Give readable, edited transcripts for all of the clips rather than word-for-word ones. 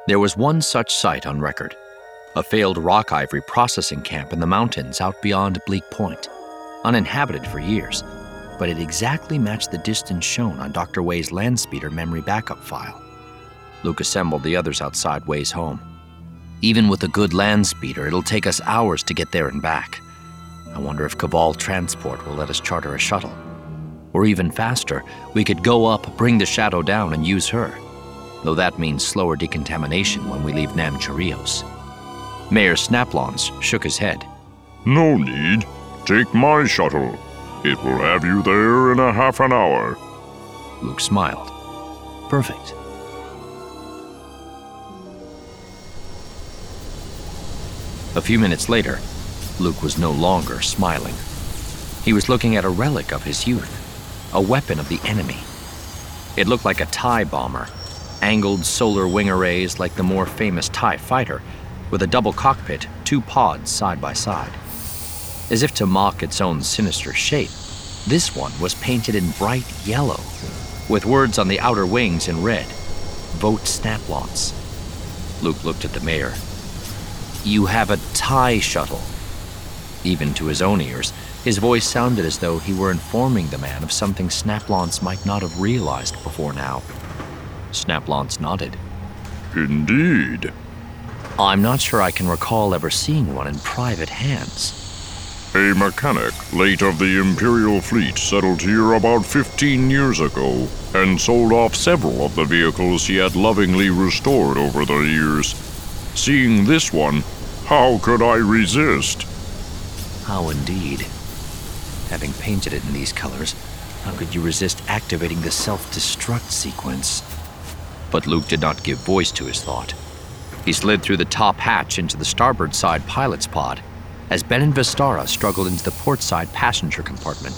There was one such site on record, a failed rock ivory processing camp in the mountains out beyond Bleak Point, uninhabited for years, but it exactly matched the distance shown on Dr. Way's Landspeeder memory backup file. Luke assembled the others outside Way's home. Even with a good Landspeeder, it'll take us hours to get there and back. I wonder if Kaval Transport will let us charter a shuttle. Or even faster, we could go up, bring the Shadow down, and use her. Though that means slower decontamination when we leave Nam Chirios. Mayor Snaplons shook his head. No need. Take my shuttle. It will have you there in a half an hour. Luke smiled. Perfect. A few minutes later, Luke was no longer smiling. He was looking at a relic of his youth, a weapon of the enemy. It looked like a TIE bomber, angled solar wing arrays like the more famous TIE fighter, with a double cockpit, 2 pods side by side. As if to mock its own sinister shape, this one was painted in bright yellow, with words on the outer wings in red, Vote Snaplons. Luke looked at the mayor. You have a TIE shuttle. Even to his own ears, his voice sounded as though he were informing the man of something Snaplons might not have realized before now. Snaplons nodded. Indeed. I'm not sure I can recall ever seeing one in private hands. A mechanic, late of the Imperial fleet, settled here about 15 years ago and sold off several of the vehicles he had lovingly restored over the years. Seeing this one, how could I resist? How indeed. Having painted it in these colors, how could you resist activating the self-destruct sequence? But Luke did not give voice to his thought. He slid through the top hatch into the starboard side pilot's pod, as Ben and Vistara struggled into the port side passenger compartment.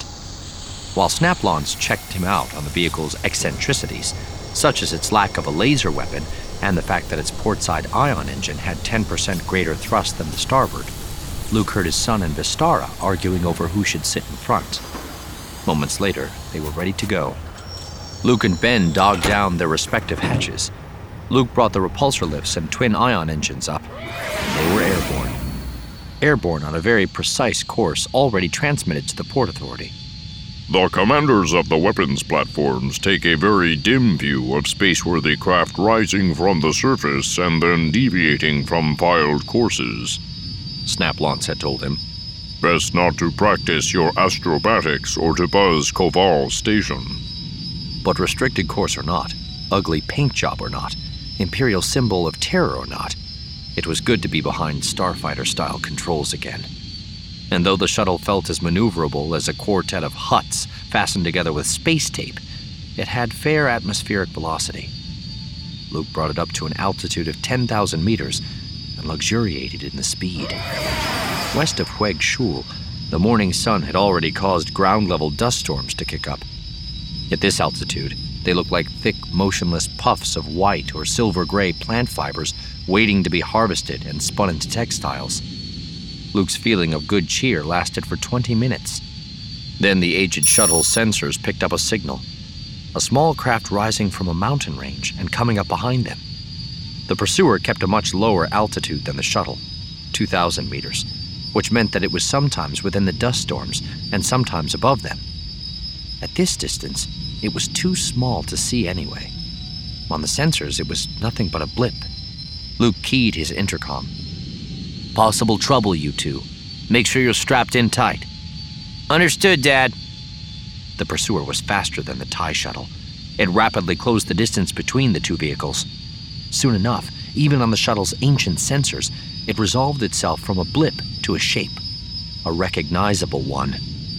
While Snaplons checked him out on the vehicle's eccentricities, such as its lack of a laser weapon and the fact that its port side ion engine had 10% greater thrust than the starboard, Luke heard his son and Vistara arguing over who should sit in front. Moments later, they were ready to go. Luke and Ben dogged down their respective hatches. Luke brought the repulsor lifts and twin ion engines up, and they were airborne. Airborne on a very precise course already transmitted to the Port Authority. The commanders of the weapons platforms take a very dim view of space-worthy craft rising from the surface and then deviating from filed courses, Snaplons had told him. Best not to practice your astrobatics or to buzz Koval Station. But restricted course or not, ugly paint job or not, Imperial symbol of terror or not, it was good to be behind starfighter-style controls again. And though the shuttle felt as maneuverable as a quartet of huts fastened together with space tape, it had fair atmospheric velocity. Luke brought it up to an altitude of 10,000 meters and luxuriated in the speed. West of Hueg Shul, the morning sun had already caused ground-level dust storms to kick up. At this altitude, they looked like thick, motionless puffs of white or silver-gray plant fibers waiting to be harvested and spun into textiles. Luke's feeling of good cheer lasted for 20 minutes. Then the aged shuttle's sensors picked up a signal. A small craft rising from a mountain range and coming up behind them. The pursuer kept a much lower altitude than the shuttle, 2,000 meters, which meant that it was sometimes within the dust storms and sometimes above them. At this distance, it was too small to see anyway. On the sensors, it was nothing but a blip. Luke keyed his intercom. Possible trouble, you two. Make sure you're strapped in tight. Understood, Dad. The pursuer was faster than the TIE shuttle. It rapidly closed the distance between the two vehicles. Soon enough, even on the shuttle's ancient sensors, it resolved itself from a blip to a shape, a recognizable one.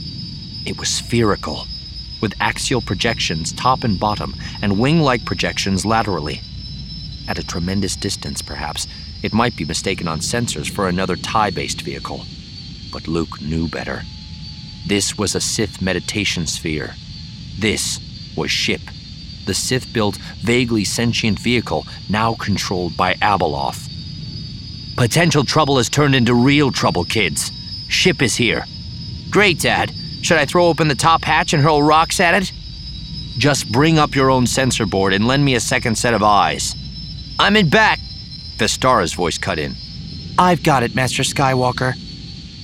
It was spherical, with axial projections top and bottom and wing-like projections laterally. At a tremendous distance, perhaps, it might be mistaken on sensors for another TIE-based vehicle. But Luke knew better. This was a Sith meditation sphere. This was SHIP, the Sith-built, vaguely sentient vehicle now controlled by Abeloth. Potential trouble has turned into real trouble, kids. SHIP is here. Great, Dad. Should I throw open the top hatch and hurl rocks at it? Just bring up your own sensor board and lend me a second set of eyes. I'm in back. Vestara's voice cut in. I've got it, Master Skywalker.